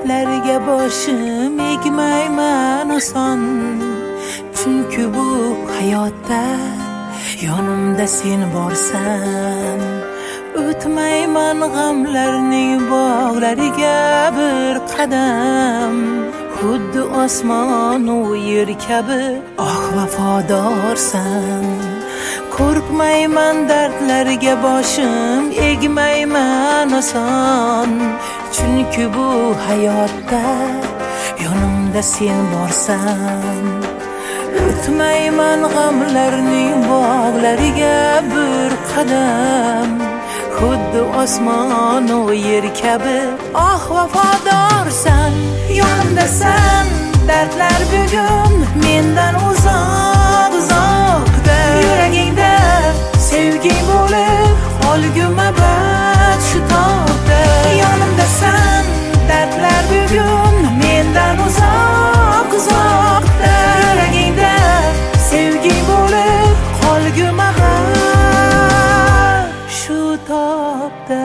dardlarga boshim egmayman oson. Chunki bu hayotda yonimda sen borsan. O'tmayman g'amlarning bog'lariga bir qadam. Xuddi osmon u yer kabi vafodorsan. Qo'rqmayman dardlarga boshim egmayman oson. Chunki bu hayotda yonimda sen borsan. O'tmayman g'amlarning bog'lariga bir qadam. Xuddi osmon u yer kabi vafodorsan. Yonimdasan, dardlar bugun mendan uzoq uzoqda. Yuragingda sevgi bo'lib qolgum abad shu tobda. Yonimdasan, dardlar bugun mendan uzoq uzoqda. Yuragingda sevgi bo'lib qolgum abad shu tobda.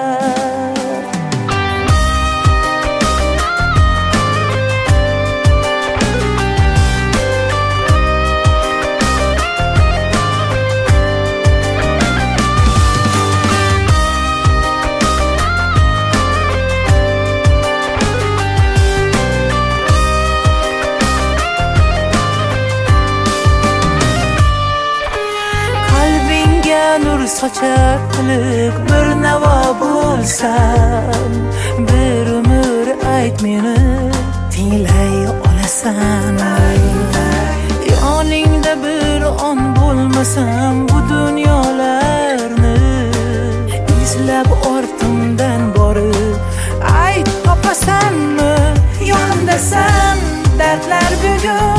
Nur sochar qilib bir navo bo'lsam. Bir umr ayt meni tinglay olasan. Yoningda bir on bo'lmasam bu dunyolarni izlab ortimdan borib ayt topasanmi? Yonimdasan, dardlar bugun